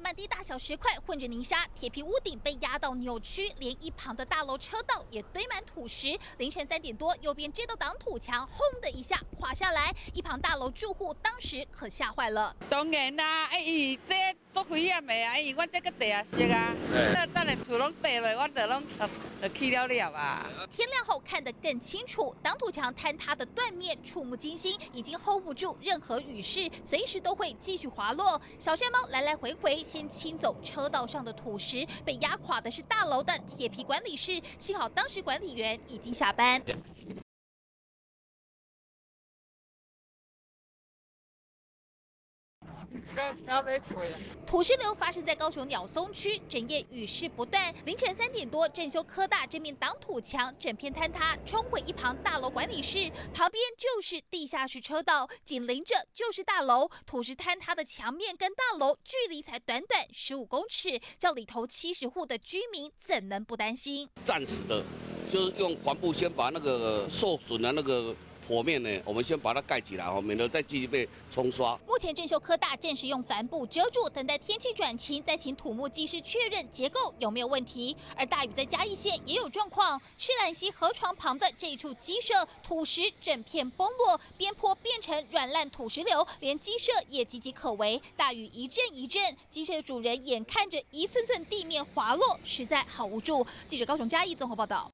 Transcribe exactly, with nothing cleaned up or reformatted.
满地大小石块混着泥沙，铁皮屋顶被压到扭曲，连一旁的大楼车道也堆满土石。凌晨三点多，右边这道挡土墙轰的一下垮下来，一旁大楼住户当时可吓坏了。 当然啦，哎，伊这足危险的啊，因为阮这个地下室啊，那等下厝拢地落，阮就拢就去了了啊。 天亮后看得更清楚，挡土墙坍塌的断面触目惊心，已经 hold 不住任何雨势，随时都会继续滑落。小山猫来来回回先清走车道上的土石，被压垮的是大楼的铁皮管理室，幸好当时管理员已经下班。土石流发生在高雄鸟松区，整夜雨势不断。凌晨三点多，正修科大这面挡土墙整片坍塌，冲毁一旁大楼管理室，旁边就是地下室车道，紧邻着就是大楼。土石坍塌的墙面跟大楼距离才短短十五公尺，叫里头七十户的居民怎能不担心？ 暂时的，就是用帆布先把那个受损的那个坡面呢，我们先把它盖起来哦，免得再继续被冲刷。 目前正修科大暂时用帆布遮住，等待天气转晴，再请土木技师确认结构有没有问题。而大屿在嘉义县也有状况，赤兰溪河床旁的这一处鸡舍，土石整片崩落，边坡变成软烂土石流，连鸡舍也岌岌可危。大雨一阵一阵，鸡舍主人眼看着一寸寸地面滑落，实在好无助。记者高雄嘉义综合报道。